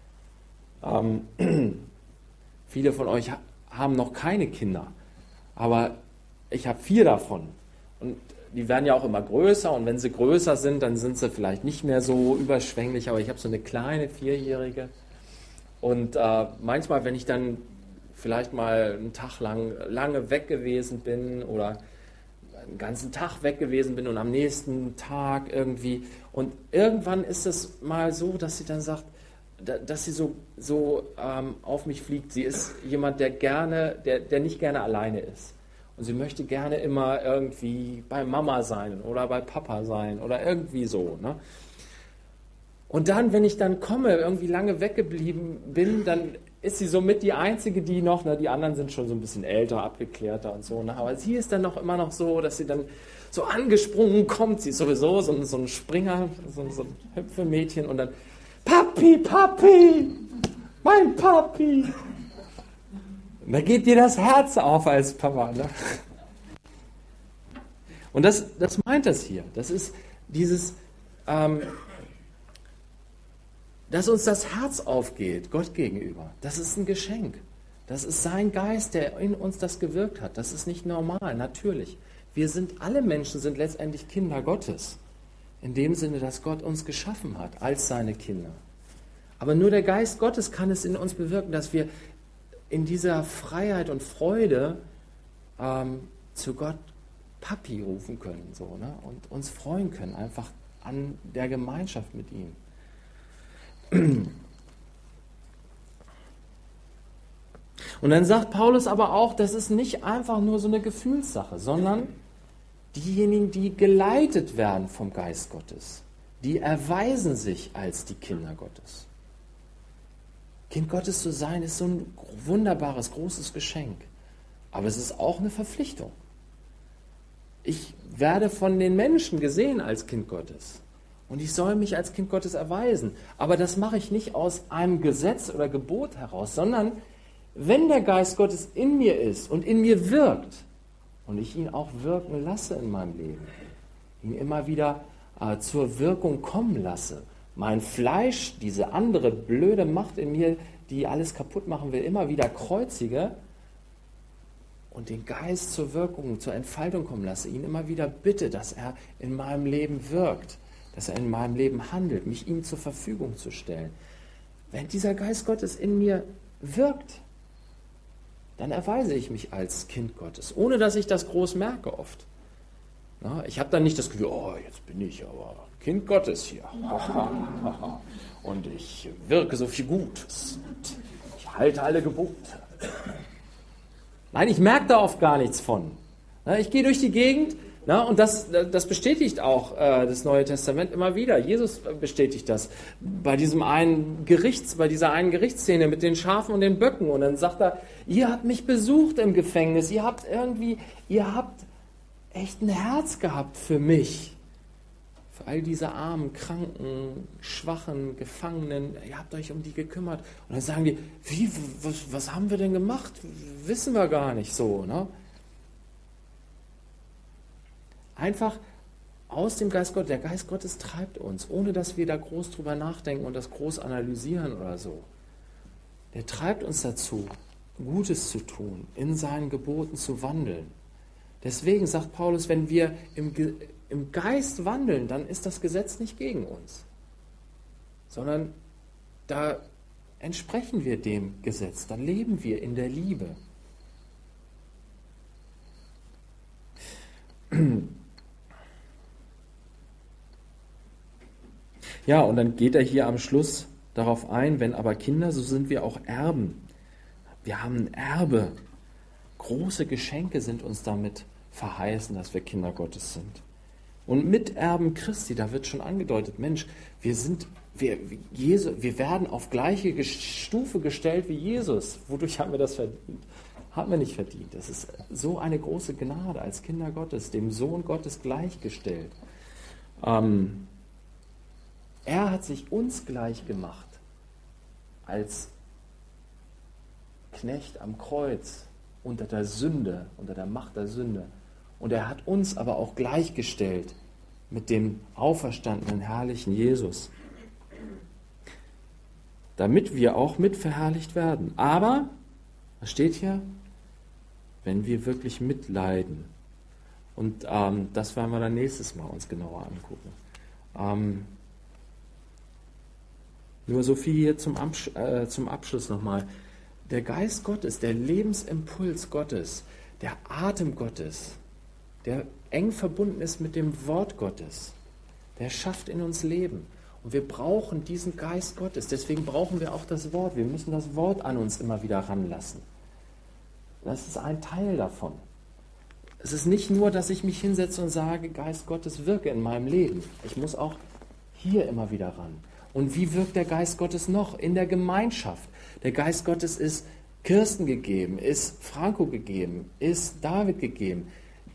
Viele von euch haben noch keine Kinder. Aber ich habe 4 davon. Und die werden ja auch immer größer. Und wenn sie größer sind, dann sind sie vielleicht nicht mehr so überschwänglich. Aber ich habe so eine kleine 4-Jährige. Und manchmal, wenn ich dann vielleicht mal einen Tag lange weg gewesen bin oder einen ganzen Tag weg gewesen bin und am nächsten Tag irgendwie. Und irgendwann ist es mal so, dass sie dann sagt, dass sie so auf mich fliegt. Sie ist jemand, der nicht gerne alleine ist. Und sie möchte gerne immer irgendwie bei Mama sein oder bei Papa sein oder irgendwie so. Ne? Und dann, wenn ich dann komme, irgendwie lange weggeblieben bin, dann ist sie somit die Einzige, die noch, die anderen sind schon so ein bisschen älter, abgeklärter und so. Ne? Aber sie ist dann immer noch so, dass sie dann so angesprungen kommt. Sie ist sowieso so ein Springer, so ein Hüpfemädchen und dann Papi, Papi, mein Papi. Und da geht dir das Herz auf als Papa. Ne? Und das meint das hier. Das ist dieses, dass uns das Herz aufgeht, Gott gegenüber. Das ist ein Geschenk. Das ist sein Geist, der in uns das gewirkt hat. Das ist nicht normal, natürlich. Alle Menschen sind letztendlich Kinder Gottes. In dem Sinne, dass Gott uns geschaffen hat als seine Kinder. Aber nur der Geist Gottes kann es in uns bewirken, dass wir in dieser Freiheit und Freude zu Gott Papi rufen können so, ne? Und uns freuen können, einfach an der Gemeinschaft mit ihm. Und dann sagt Paulus aber auch, das ist nicht einfach nur so eine Gefühlssache, sondern diejenigen, die geleitet werden vom Geist Gottes, die erweisen sich als die Kinder Gottes. Kind Gottes zu sein, ist so ein wunderbares, großes Geschenk. Aber es ist auch eine Verpflichtung. Ich werde von den Menschen gesehen als Kind Gottes. Und ich soll mich als Kind Gottes erweisen. Aber das mache ich nicht aus einem Gesetz oder Gebot heraus, sondern wenn der Geist Gottes in mir ist und in mir wirkt und ich ihn auch wirken lasse in meinem Leben, ihn immer wieder zur Wirkung kommen lasse, mein Fleisch, diese andere blöde Macht in mir, die alles kaputt machen will, immer wieder kreuzige und den Geist zur Wirkung, zur Entfaltung kommen lasse, ihn immer wieder bitte, dass er in meinem Leben wirkt, dass er in meinem Leben handelt, mich ihm zur Verfügung zu stellen. Wenn dieser Geist Gottes in mir wirkt, dann erweise ich mich als Kind Gottes, ohne dass ich das groß merke oft. Na, ich habe dann nicht das Gefühl, oh, jetzt bin ich aber Kind Gottes hier. Und ich wirke so viel Gutes. Und ich halte alle Gebote. Nein, ich merke da oft gar nichts von. Ich gehe durch die Gegend, und das bestätigt auch das Neue Testament immer wieder. Jesus bestätigt das bei dieser einen Gerichtsszene mit den Schafen und den Böcken. Und dann sagt er, ihr habt mich besucht im Gefängnis, ihr habt echt ein Herz gehabt für mich. Für all diese Armen, Kranken, Schwachen, Gefangenen, ihr habt euch um die gekümmert. Und dann sagen die, was haben wir denn gemacht? Wissen wir gar nicht so. Ne? Einfach aus dem Geist Gottes. Der Geist Gottes treibt uns, ohne dass wir da groß drüber nachdenken und das groß analysieren oder so. Der treibt uns dazu, Gutes zu tun, in seinen Geboten zu wandeln. Deswegen sagt Paulus, wenn wir im Geist wandeln, dann ist das Gesetz nicht gegen uns, sondern da entsprechen wir dem Gesetz, dann leben wir in der Liebe. Ja, und dann geht er hier am Schluss darauf ein, wenn aber Kinder, so sind wir auch Erben. Wir haben ein Erbe. Große Geschenke sind uns damit verheißen, dass wir Kinder Gottes sind. Und Miterben Christi, da wird schon angedeutet, Mensch, wir werden auf gleiche Stufe gestellt wie Jesus. Wodurch haben wir das verdient? Haben wir nicht verdient. Das ist so eine große Gnade als Kinder Gottes, dem Sohn Gottes gleichgestellt. Er hat sich uns gleich gemacht als Knecht am Kreuz unter der Sünde, unter der Macht der Sünde. Und er hat uns aber auch gleichgestellt mit dem auferstandenen, herrlichen Jesus, damit wir auch mit verherrlicht werden. Aber, was steht hier? Wenn wir wirklich mitleiden. Und das werden wir dann nächstes Mal uns genauer angucken. Nur so viel hier zum Abschluss nochmal. Der Geist Gottes, der Lebensimpuls Gottes, der Atem Gottes, der eng verbunden ist mit dem Wort Gottes, der schafft in uns Leben. Und wir brauchen diesen Geist Gottes. Deswegen brauchen wir auch das Wort. Wir müssen das Wort an uns immer wieder ranlassen. Das ist ein Teil davon. Es ist nicht nur, dass ich mich hinsetze und sage, Geist Gottes, wirke in meinem Leben. Ich muss auch hier immer wieder ran. Und wie wirkt der Geist Gottes noch? In der Gemeinschaft. Der Geist Gottes ist Kirsten gegeben, ist Franco gegeben, ist David gegeben.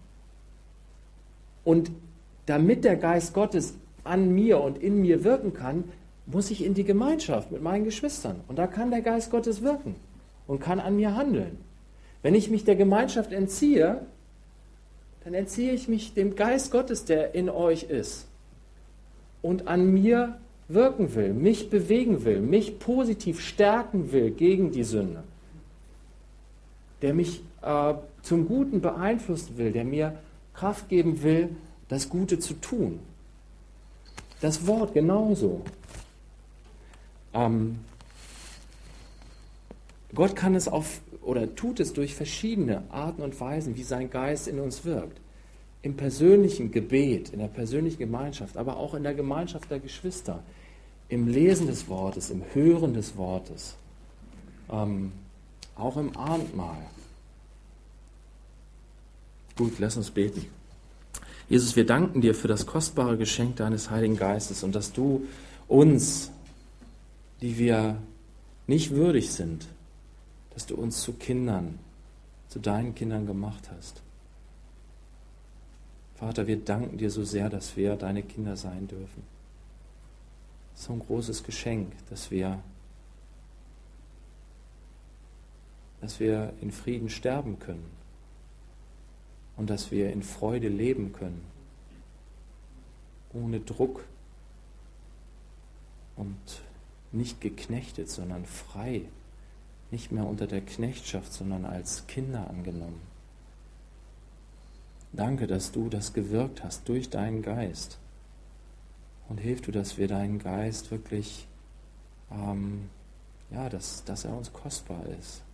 Und damit der Geist Gottes an mir und in mir wirken kann, muss ich in die Gemeinschaft mit meinen Geschwistern. Und da kann der Geist Gottes wirken und kann an mir handeln. Wenn ich mich der Gemeinschaft entziehe, dann entziehe ich mich dem Geist Gottes, der in euch ist und an mir wirken will, mich bewegen will, mich positiv stärken will gegen die Sünde, der mich zum Guten beeinflussen will, der mir Kraft geben will, das Gute zu tun. Das Wort genauso. Gott kann es tut es durch verschiedene Arten und Weisen, wie sein Geist in uns wirkt. Im persönlichen Gebet, in der persönlichen Gemeinschaft, aber auch in der Gemeinschaft der Geschwister, im Lesen des Wortes, im Hören des Wortes, auch im Abendmahl. Gut, lass uns beten. Jesus, wir danken dir für das kostbare Geschenk deines Heiligen Geistes und dass du uns, die wir nicht würdig sind, dass du uns zu Kindern, zu deinen Kindern gemacht hast. Vater, wir danken dir so sehr, dass wir deine Kinder sein dürfen. So ein großes Geschenk, dass wir in Frieden sterben können und dass wir in Freude leben können, ohne Druck und nicht geknechtet, sondern frei, nicht mehr unter der Knechtschaft, sondern als Kinder angenommen. Danke, dass du das gewirkt hast durch deinen Geist. Und hilf du, dass wir deinen Geist wirklich, dass er uns kostbar ist.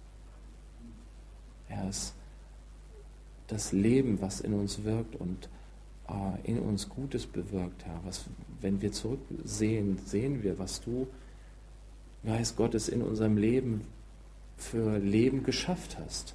Er ist das Leben, was in uns wirkt und in uns Gutes bewirkt, Herr. Wenn wir zurücksehen, sehen wir, was du, Geist Gottes, in unserem Leben für Leben geschafft hast.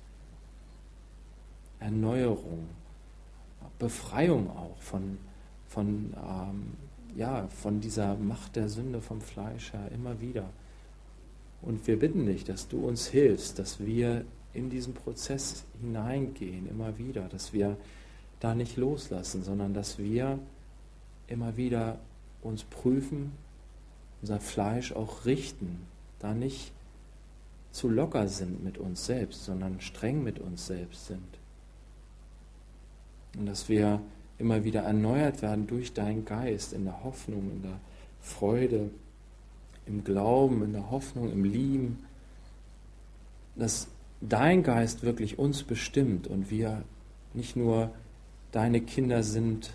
Erneuerung, Befreiung auch von dieser Macht der Sünde vom Fleisch her immer wieder. Und wir bitten dich, dass du uns hilfst, dass wir in diesen Prozess hineingehen, immer wieder, dass wir da nicht loslassen, sondern dass wir immer wieder uns prüfen, unser Fleisch auch richten, da nicht zu locker sind mit uns selbst, sondern streng mit uns selbst sind. Und dass wir immer wieder erneuert werden durch deinen Geist in der Hoffnung, in der Freude, im Glauben, in der Hoffnung, im Lieben, dass dein Geist wirklich uns bestimmt und wir nicht nur deine Kinder sind,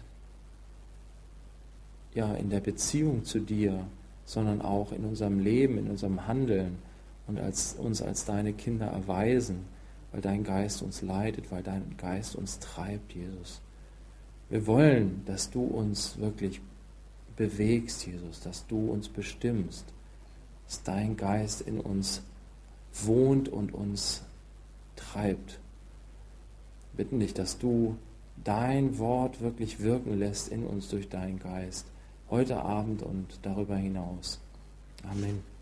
in der Beziehung zu dir, sondern auch in unserem Leben, in unserem Handeln und uns als deine Kinder erweisen, weil dein Geist uns leitet, weil dein Geist uns treibt, Jesus. Wir wollen, dass du uns wirklich bewegst, Jesus, dass du uns bestimmst, dass dein Geist in uns wohnt und uns treibt. Wir bitten dich, dass du dein Wort wirklich wirken lässt in uns durch deinen Geist, heute Abend und darüber hinaus. Amen.